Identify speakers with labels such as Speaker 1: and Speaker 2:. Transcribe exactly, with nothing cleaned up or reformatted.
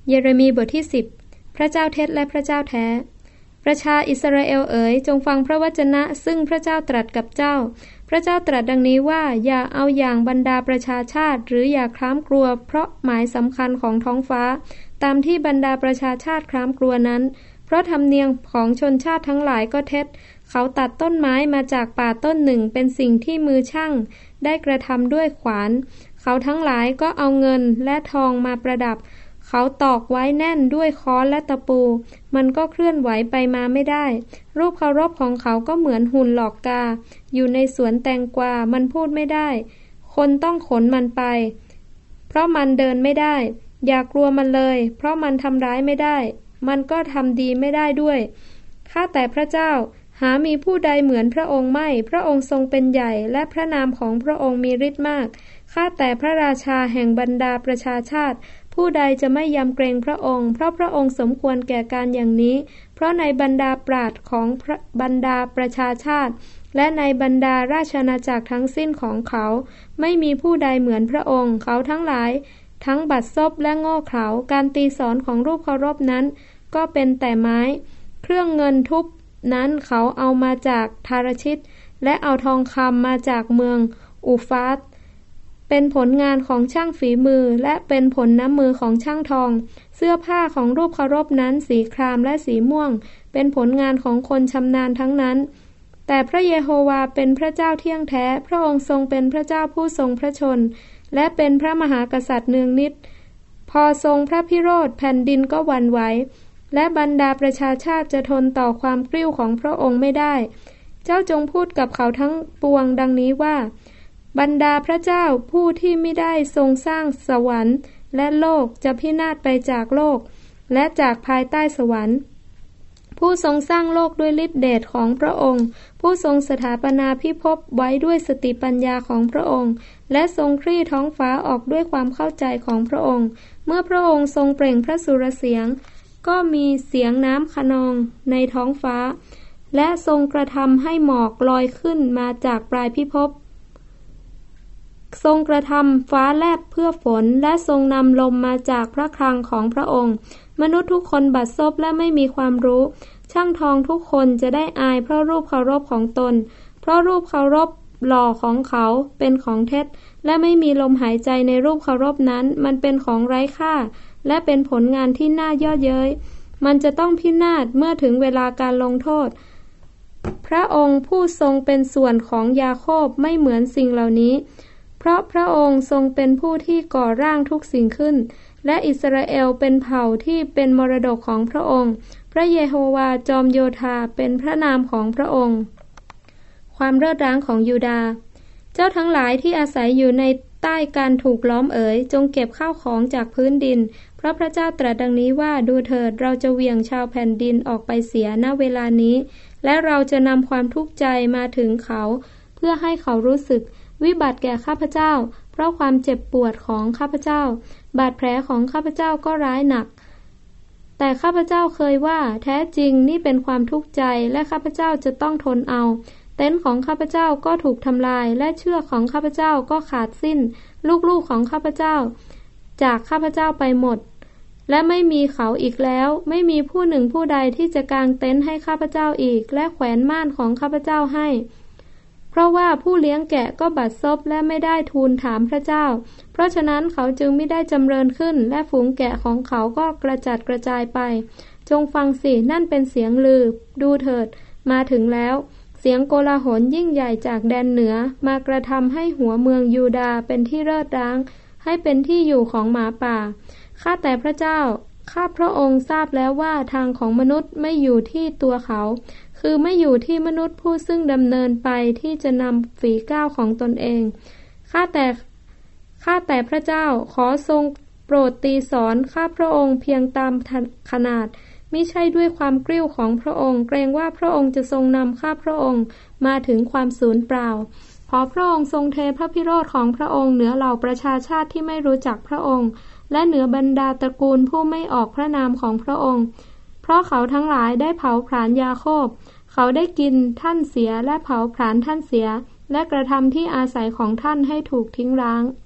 Speaker 1: เยเรมีบทที่สิบพระเจ้าเท็จและพระเจ้าแท้ประชาอิสราเอลเอ๋ยจงฟังพระวจนะซึ่งพระเจ้าตรัสกับเจ้าพระเจ้าตรัสดังนี้ว่าอย่าเอาอย่างบรรดาประชาชาติหรืออย่าคร้ามกลัวเพราะหมายสำคัญของท้องฟ้าตามที่บรรดาประชาชาติคร้ามกลัวนั้นเพราะธรรมเนียมของชนชาติทั้งหลายก็เท็จเขาตัดต้นไม้มาจากป่าต้นหนึ่งเป็นสิ่งที่มือช่างได้กระทำด้วยขวานเขาทั้งหลายก็เอาเงินและทองมาประดับเขาตอกไว้แน่นด้วยค้อนและตะปูมันก็เคลื่อนไหวไปมาไม่ได้รูปเคารพของเขาก็เหมือนหุ่นหลอกกาอยู่ในสวนแตงกวามันพูดไม่ได้คนต้องขนมันไปเพราะมันเดินไม่ได้อย่ากลัวมันเลยเพราะมันทำร้ายไม่ได้มันก็ทำดีไม่ได้ด้วยข้าแต่พระเจ้าหามีผู้ใดเหมือนพระองค์ไม่พระองค์ทรงเป็นใหญ่และพระนามของพระองค์มีฤทธิ์มากข้าแต่พระราชาแห่งบรรดาประชาชาติผู้ใดจะไม่ยำเกรงพระองค์เพราะพระองค์สมควรแก่การอย่างนี้เพราะในบรรดาปราชญ์ของบรรดาประชาชาติและในบรรดาราชอาณาจักรทั้งสิ้นของเขาไม่มีผู้ใดเหมือนพระองค์เขาทั้งหลายทั้งบัดซบและโง่เขลาการตีสอนของรูปเคารพนั้นก็เป็นแต่ไม้เครื่องเงินทุบนั้นเขาเอามาจากทารชิตและเอาทองคำมาจากเมืองอูฟาสเป็นผลงานของช่างฝีมือและเป็นผลน้ำมือของช่างทองเสื้อผ้าของรูปเคารพนั้นสีครามและสีม่วงเป็นผลงานของคนชำนาญทั้งนั้นแต่พระเยโฮวาเป็นพระเจ้าเที่ยงแท้พระองค์ทรงเป็นพระเจ้าผู้ทรงพระชนและเป็นพระมหากษัตริย์เนืองนิดพอทรงพระพิโรธแผ่นดินก็หวั่นไหวและบรรดาประชาชาติจะทนต่อความกริ้วของพระองค์ไม่ได้เจ้าจงพูดกับเขาทั้งปวงดังนี้ว่าบรรดาพระเจ้าผู้ที่ไม่ได้ทรงสร้างสวรรค์และโลกจะพินาศไปจากโลกและจากภายใต้สวรรค์ผู้ทรงสร้างโลกด้วยฤทธิเดชของพระองค์ผู้ทรงสถาปนาพิภพไว้ด้วยสติปัญญาของพระองค์และทรงคลี่ท้องฟ้าออกด้วยความเข้าใจของพระองค์เมื่อพระองค์ทรงเปล่งพระสุรเสียงก็มีเสียงน้ำคะนองในท้องฟ้าและทรงกระทำให้หมอกลอยขึ้นมาจากปลายพิภพทรงกระทำฟ้าแลบเพื่อฝนและทรงนำลมมาจากพระคลังของพระองค์มนุษย์ทุกคนบัดซบและไม่มีความรู้ช่างทองทุกคนจะได้อายเพราะรูปเคารพของตนเพราะรูปเคารพหล่อของเขาเป็นของเท็จและไม่มีลมหายใจในรูปเคารพนั้นมันเป็นของไร้ค่าและเป็นผลงานที่น่าเย่อเย้ยมันจะต้องพินาศเมื่อถึงเวลาการลงโทษพระองค์ผู้ทรงเป็นส่วนของยาโคบไม่เหมือนสิ่งเหล่านี้เพราะพระองค์ทรงเป็นผู้ที่ก่อร่างทุกสิ่งขึ้นและอิสราเอลเป็นเผ่าที่เป็นมรดกของพระองค์พระเยโฮวาจอมโยธาเป็นพระนามของพระองค์ความเลิศร้างของยูดาห์เจ้าทั้งหลายที่อาศัยอยู่ในใต้การถูกล้อมเอ๋ยจงเก็บข้าวของจากพื้นดินเพราะพระเจ้าตรัสดังนี้ว่าดูเถิดเราจะเหวี่ยงชาวแผ่นดินออกไปเสียณเวลานี้และเราจะนำความทุกข์ใจมาถึงเขาเพื่อให้เขารู้สึกวิบัติแก่ข้าพเจ้าเพราะความเจ็บปวดของข้าพเจ้าบาดแผลของข้าพเจ้าก็ร้ายหนักแต่ข้าพเจ้าเคยว่าแท้จริงนี่เป็นความทุกข์ใจและข้าพเจ้าจะต้องทนเอาเต็นท์ของข้าพเจ้าก็ถูกทำลายและเชือกของข้าพเจ้าก็ขาดสิ้นลูกๆของข้าพเจ้าจากข้าพเจ้าไปหมดและไม่มีเขาอีกแล้วไม่มีผู้หนึ่งผู้ใดที่จะกางเต็นท์ให้ข้าพเจ้าอีกและแขวนม่านของข้าพเจ้าให้เพราะว่าผู้เลี้ยงแกะก็บัดซบและไม่ได้ทูลถามพระเจ้าเพราะฉะนั้นเขาจึงไม่ได้จำเริญขึ้นและฝูงแกะของเขาก็กระจัดกระจายไปจงฟังสินั่นเป็นเสียงลือดูเถิดมาถึงแล้วเสียงโกลาหลยิ่งใหญ่จากแดนเหนือมากระทำให้หัวเมืองยูดาห์เป็นที่เริดร้างให้เป็นที่อยู่ของหมาป่าข้าแต่พระเจ้าข้าพระองค์ทราบแล้วว่าทางของมนุษย์ไม่อยู่ที่ตัวเขาคือไม่อยู่ที่มนุษย์ผู้ซึ่งดำเนินไปที่จะนำฝีก้าวของตนเองข้าแต่ข้าแต่พระเจ้าขอทรงโปรดตีสอนข้าพระองค์เพียงตามขนาดมิใช่ด้วยความกริ้วของพระองค์เกรงว่าพระองค์จะทรงนำข้าพระองค์มาถึงความสูญเปล่าขอพระองค์ทรงเทพระพิโรธของพระองค์เหนือเหล่าประชาชาติที่ไม่รู้จักพระองค์และเหนือบรรดาตระกูลผู้ไม่ออกพระนามของพระองค์เพราะเขาทั้งหลายได้เผาผลาญยาโคบเขาได้กินท่านเสียและเผาผลาญท่านเสียและกระทำที่อาศัยของท่านให้ถูกทิ้งร้าง